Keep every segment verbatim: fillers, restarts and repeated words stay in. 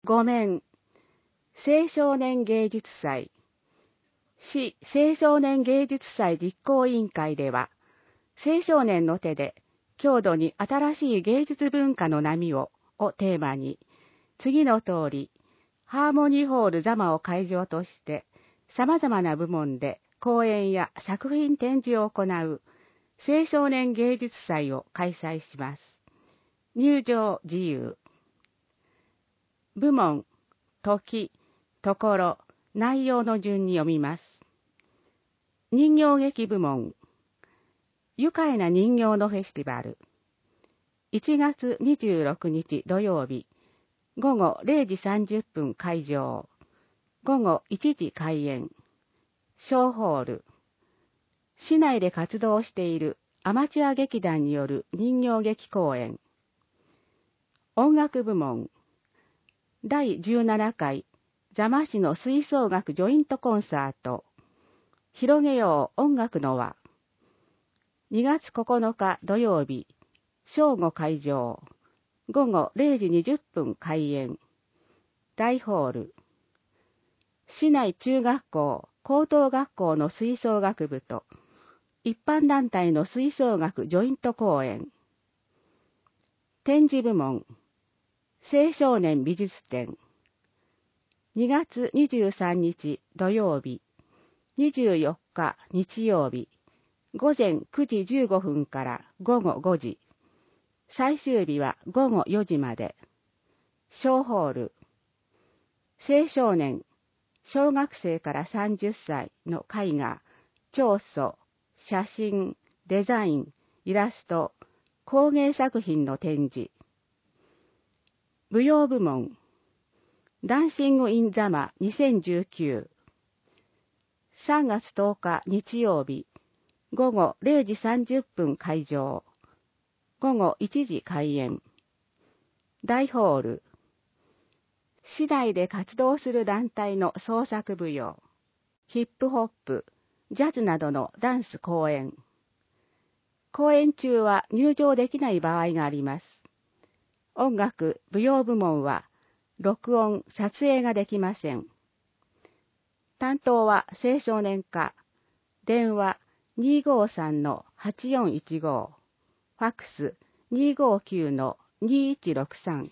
ご面、青少年芸術祭。市青少年芸術祭実行委員会では、青少年の手で郷土に新しい芸術文化の波ををテーマに、次の通り、ハーモニーホール座間を会場として、様々な部門で講演や作品展示を行う青少年芸術祭を開催します。入場自由。部門、時、ところ、内容の順に読みます。人形劇部門、愉快な人形のフェスティバル。いちがつにじゅうろくにち土曜日、ごごれいじさんじゅっぷん会場、ごごいちじ開演、小ホール。市内で活動しているアマチュア劇団による人形劇公演。音楽部門、だいじゅうななかい座間市の吹奏楽ジョイントコンサート、広げよう音楽の輪。にがつここのか土曜日、正午会場、ごごれいじにじゅっぷん開演、大ホール。市内中学校、高等学校の吹奏楽部と、一般団体の吹奏楽ジョイント公演。展示部門、青少年美術展。にがつにじゅうさんにち土曜日、にじゅうよっか日曜日、ごぜんくじじゅうごふんからごごごじ。最終日はごごよじまで。小ホール。青少年、小学生からさんじゅっさいの絵画、彫塑、写真、デザイン、イラスト、工芸作品の展示。舞踊部門、ダンシング・イン・ザマにせんじゅうきゅう。さんがつとおか日曜日、ごごれいじさんじゅっぷん会場、ごごいちじ開演。大ホール。市内で活動する団体の創作舞踊、ヒップホップ、ジャズなどのダンス公演。公演中は入場できない場合があります。音楽、舞踊部門は、録音、撮影ができません。担当は青少年課。電話 にーごーさんのはちよんいちご、ファックス にーごーきゅうのにーいちろくさん。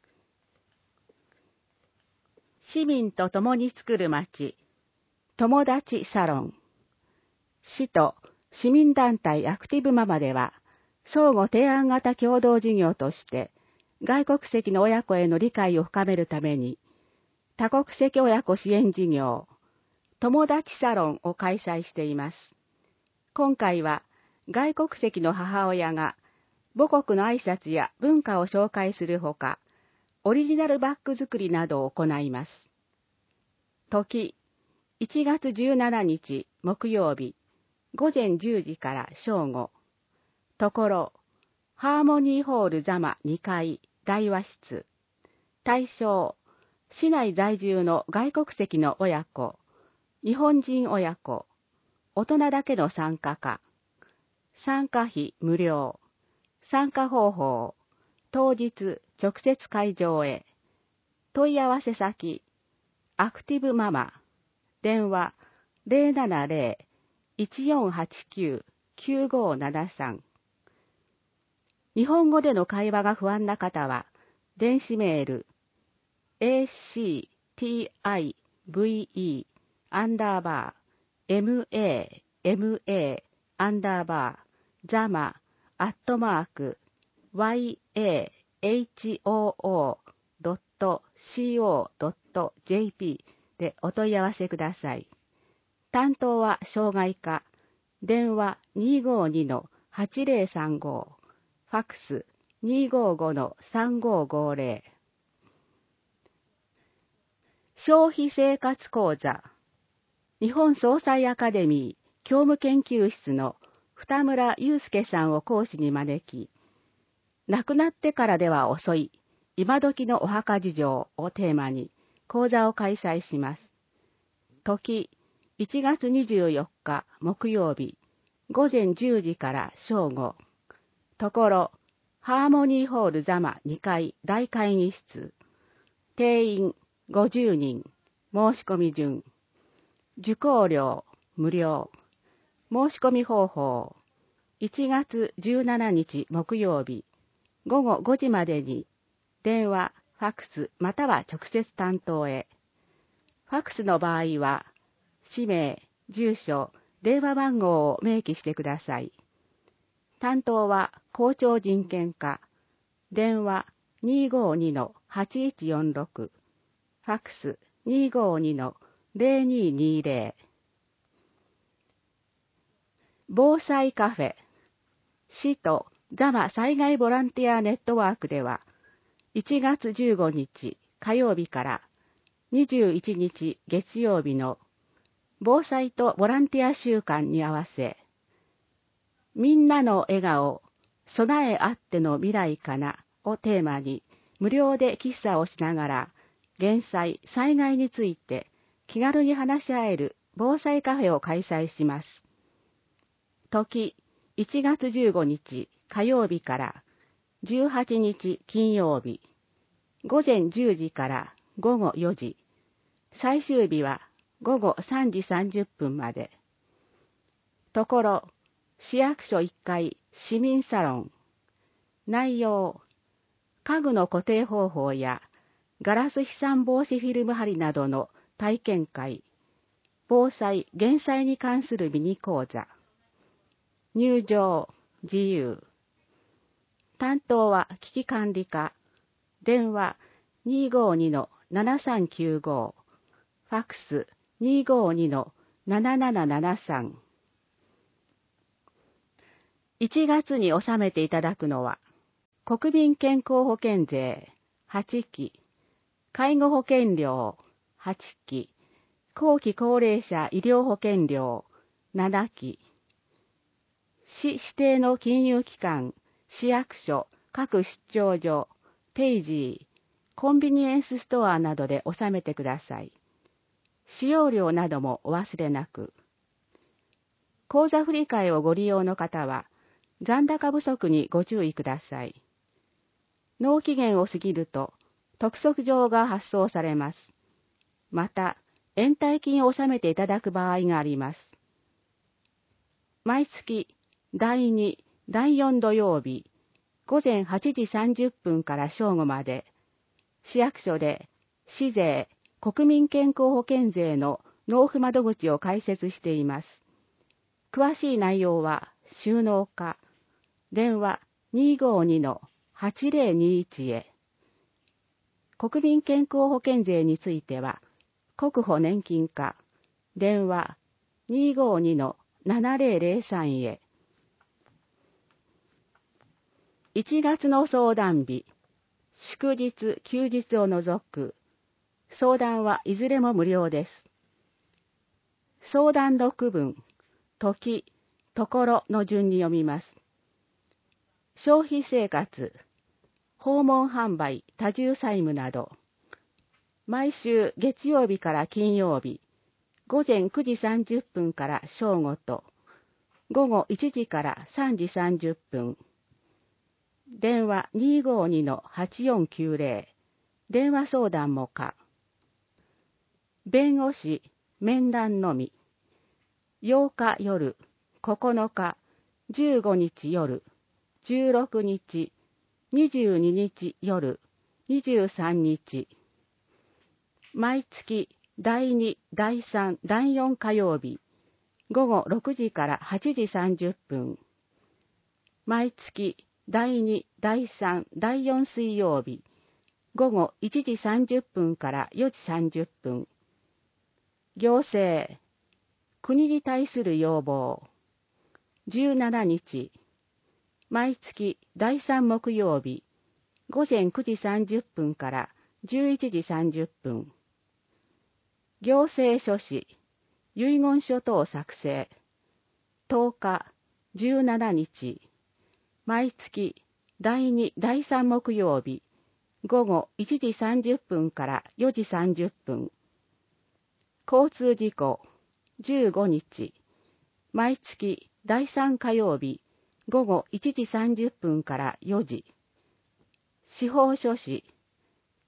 市民と共に作る街、友達サロン。市と市民団体アクティブママでは、相互提案型共同事業として、外国籍の親子への理解を深めるために、多国籍親子支援事業、友達サロンを開催しています。今回は、外国籍の母親が、母国の挨拶や文化を紹介するほか、オリジナルバッグ作りなどを行います。時、いちがつじゅうしちにち木曜日、ごぜんじゅうじから正午。ところ、ハーモニーホール座間にかい大和室。対象、市内在住の外国籍の親子、日本人親子、大人だけの参加か。参加費無料。参加方法、当日直接会場へ。問い合わせ先、アクティブママ。電話 ゼロななゼロ いちよんはちきゅう きゅうごななさん。日本語での会話が不安な方は、電子メール、エーシーティーアイブイイー アンダーバー、エムエーエムエー アンダーバー、ザマ、アットマーク、ワイエーエイチオーオー ドット シーオー ドット ジェーピー でお問い合わせください。担当は障害課、電話 にーごーにのはちぜろさんご、ファックス にーごーごのさんごーごーぜろ。消費生活講座、日本総裁アカデミー教務研究室の二村祐介さんを講師に招き、亡くなってからでは遅い、今時のお墓事情をテーマに講座を開催します。時、いちがつにじゅうよっか木曜日、ごぜんじゅうじから正午。ところ、ハーモニーホール座間にかい大会議室。 定員ごじゅうにん、申し込み順。受講料無料。申し込み方法。いちがつじゅうしちにち木曜日、ごごごじまでに、電話、ファックスまたは直接担当へ。ファックスの場合は、氏名、住所、電話番号を明記してください。担当は校長人権課。電話 にーごーにのはちいちよんろく。ファックス にーごーにのぜろにーにーぜろ。防災カフェ。市と座間災害ボランティアネットワークでは、いちがつじゅうごにち火曜日からにじゅういちにち月曜日の防災とボランティア週間に合わせ、みんなの笑顔、備えあっての未来かなをテーマに無料で喫茶をしながら、減災、災害について気軽に話し合える防災カフェを開催します。時、いちがつじゅうごにち火曜日からじゅうはちにち金曜日、ごぜんじゅうじからごごよじ、最終日はごごさんじさんじゅっぷんまで。ところ、市役所いっかい市民サロン。内容、家具の固定方法やガラス飛散防止フィルム貼りなどの体験会、防災・減災に関するミニ講座。入場、自由。担当は危機管理課。電話 にーごーにのななさんきゅうご。ファックス にーごーにのななななななさん。いちがつに納めていただくのは、国民健康保険税はちき、介護保険料はちき、後期高齢者医療保険料ななき、市指定の金融機関、市役所、各出張所、ペイジー、コンビニエンスストアなどで納めてください。使用料などもお忘れなく。口座振替をご利用の方は、残高不足にご注意ください。納期限を過ぎると、督促状が発送されます。また、延滞金を納めていただく場合があります。毎月、だいに、だいよん土曜日、ごぜんはちじさんじゅっぷんから正午まで、市役所で市税、国民健康保険税の納付窓口を開設しています。詳しい内容は収納課、電話 にーごーにのはちぜろにいち へ。国民健康保険税については、国保年金課、電話 にーごーにのななぜろぜろさん へ。いちがつの相談日、祝日、休日を除く、相談はいずれも無料です。相談の区分、時、ところの順に読みます。消費生活、訪問販売、多重債務など、毎週月曜日から金曜日、ごぜんくじさんじゅっぷんから正午と、ごごいちじからさんじさんじゅっぷん、電話 にーごーにのはちよんきゅうぜろ、電話相談も可。弁護士、面談のみ。ようか夜、ここのか、じゅうごにち夜、じゅうろくにち、にじゅうににち夜、にじゅうさんにち。毎月、だいに、だいさん、だいよん火曜日、ごごろくじからはちじさんじゅっぷん。毎月、だいに、だいさん、だいよん水曜日、ごごいちじさんじゅっぷんからよじさんじゅっぷん。行政、国に対する要望、じゅうしちにち、毎月だいさん木曜日、ごぜんくじさんじゅっぷんからじゅういちじさんじゅっぷん。行政書士、遺言書等作成、とおか、じゅうしちにち、毎月だいに、だいさん木曜日、ごごいちじさんじゅっぷんからよじさんじゅっぷん。交通事故、じゅうごにち、毎月だいさん火曜日、ごごいちじさんじゅっぷんからよじ。司法書士、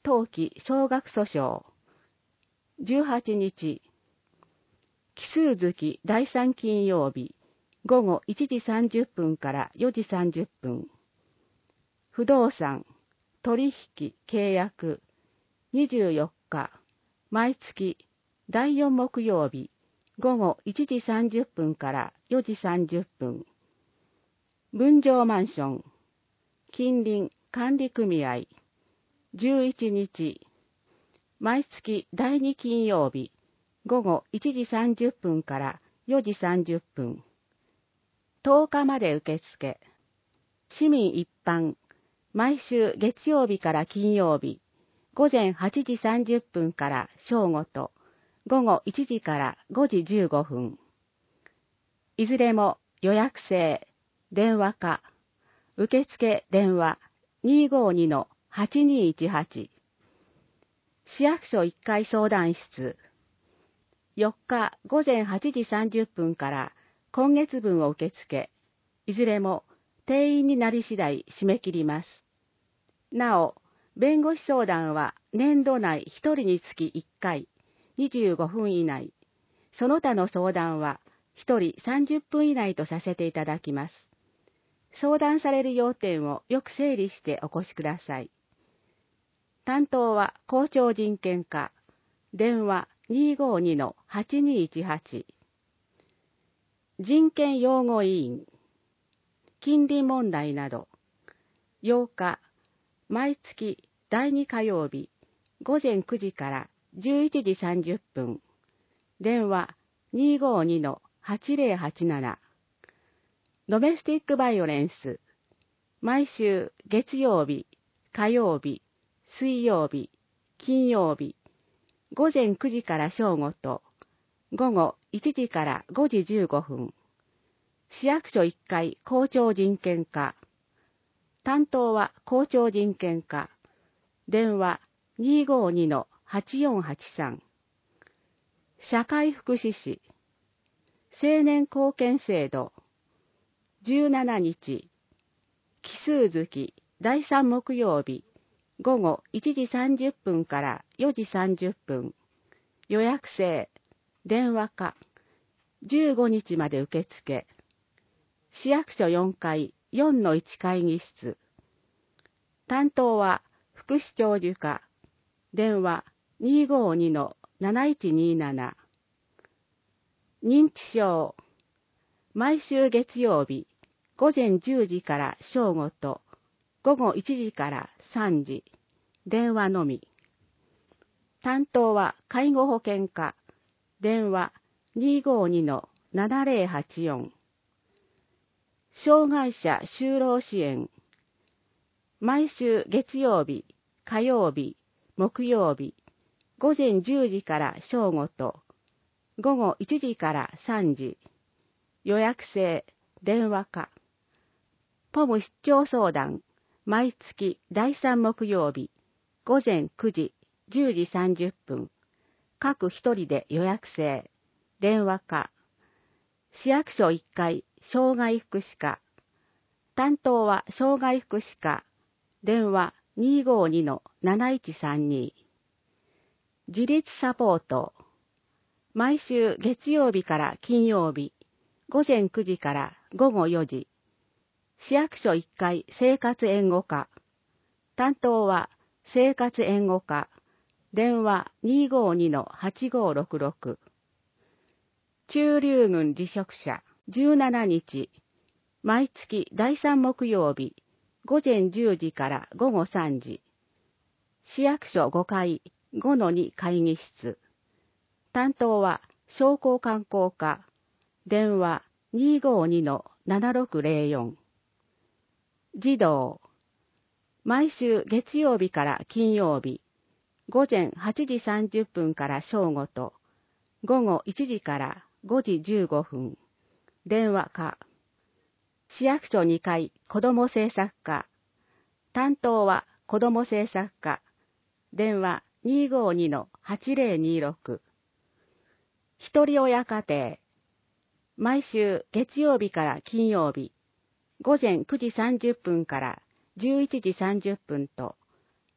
冬季小学訴訟。じゅうはちにち、奇数月第三金曜日、午後いちじさんじゅっぷんからよじさんじゅっぷん。不動産、取引、契約、にじゅうよっか、毎月だいよん木曜日、午後いちじさんじゅっぷんからよじさんじゅっぷん。分譲マンション、近隣管理組合、じゅういちにち、毎月だいに金曜日、午後いちじさんじゅっぷんからよじさんじゅっぷん。とおかまで受付。市民一般、毎週月曜日から金曜日、午前はちじさんじゅっぷんから正午と、午後いちじからごじじゅうごふん。いずれも予約制、電話か、受付電話 にーごーにのはちにーいちはち。市役所いっかい相談室。よっか午前はちじさんじゅっぷんから今月分を受け付け、いずれも定員になり次第締め切ります。なお、弁護士相談は年度内ひとりにつきいっかい、にじゅうごふん以内、その他の相談はひとりさんじゅっぷん以内とさせていただきます。相談される要点をよく整理してお越しください。担当は校長人権課、電話 にーごーにのはちにーいちはち。人権擁護委員、近隣問題など、ようか、毎月だいに火曜日、午前くじからじゅういちじさんじゅっぷん、電話 にーごーにのはちぜろはちなな。ドメスティックバイオレンス、毎週月曜日、火曜日、水曜日、金曜日、午前くじから正午と、午後いちじからごじじゅうごふん。市役所いっかい校長人権課。担当は校長人権課。電話 にーごーにのはちよんはちさん。社会福祉士。青年貢献制度。じゅうしちにち。奇数月だいさん木曜日。午後いちじさんじゅっぷんからよじさんじゅっぷん。予約制。電話か。じゅうごにちまで受付。市役所よんかいよんのいち会議室。担当は福祉長寿課。電話 にーごーにのなないちにーなな。認知症。毎週月曜日、午前じゅうじから正午と、午後いちじからさんじ。電話のみ。担当は介護保険課。電話 にーごーにのななぜろはちよん。障害者就労支援。毎週月曜日、火曜日、木曜日、午前じゅうじから正午と、午後いちじからさんじ。予約制、電話か。ポム出張相談。毎月だいさん木曜日、午前くじ、じゅうじさんじゅっぷん。各一人で予約制。電話か。市役所いっかい、障害福祉課。担当は障害福祉課。電話 にーごーにのなないちさんに。自立サポート。毎週月曜日から金曜日、午前くじから午後よじ。市役所いっかい生活援護課。担当は生活援護課。電話 にーごーにのはちごーろくろく。駐留軍離職者。じゅうしちにち。毎月だいさん木曜日、午前じゅうじから午後さんじ。市役所ごかい ごのに会議室。担当は商工観光課。電話 にーごーにのななろくぜろよん。児童。毎週月曜日から金曜日、午前はちじさんじゅっぷんから正午と、午後いちじからごじじゅうごふん。電話か。市役所にかい子ども政策課。担当は子ども政策課。電話 にーごーにのはちぜろにろく。一人親家庭。毎週月曜日から金曜日、午前くじさんじゅっぷんからじゅういちじさんじゅっぷんと、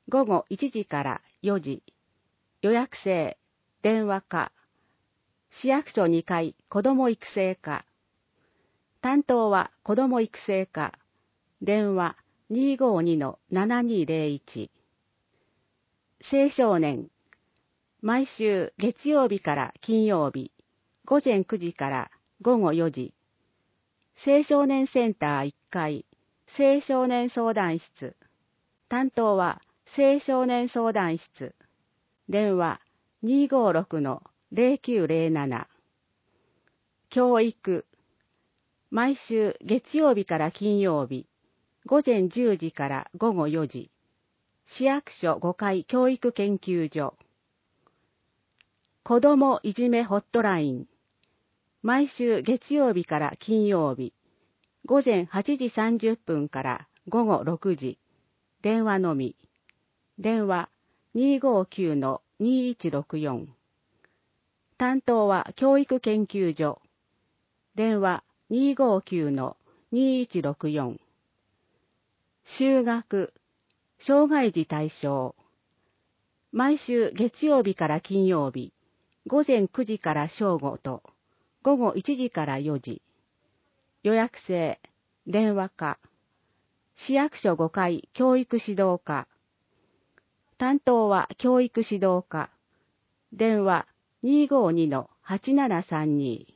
午後いちじからよじ、予約制、電話か、市役所にかい子ども育成課。担当は子ども育成課。電話 にーごーにのななにーぜろいち。青少年。毎週月曜日から金曜日、午前くじから午後よじ。青少年センターいっかい、青少年相談室。担当は青少年相談室。電話 にーごーろくのぜろきゅうぜろなな。教育。毎週月曜日から金曜日、午前じゅうじから午後よじ。市役所ごかい教育研究所。子どもいじめホットライン。毎週月曜日から金曜日、午前はちじさんじゅっぷんから午後ろくじ。電話のみ。電話 にーごーきゅうのにーいちろくよん。担当は教育研究所。電話 にーごーきゅうのにーいちろくよん。就学、障害児対象。毎週月曜日から金曜日、午前くじから正午と、午後いちじからよじ。予約制、電話か。市役所ごかい教育指導課。担当は教育指導課。電話 にーごーにのはちななさんに。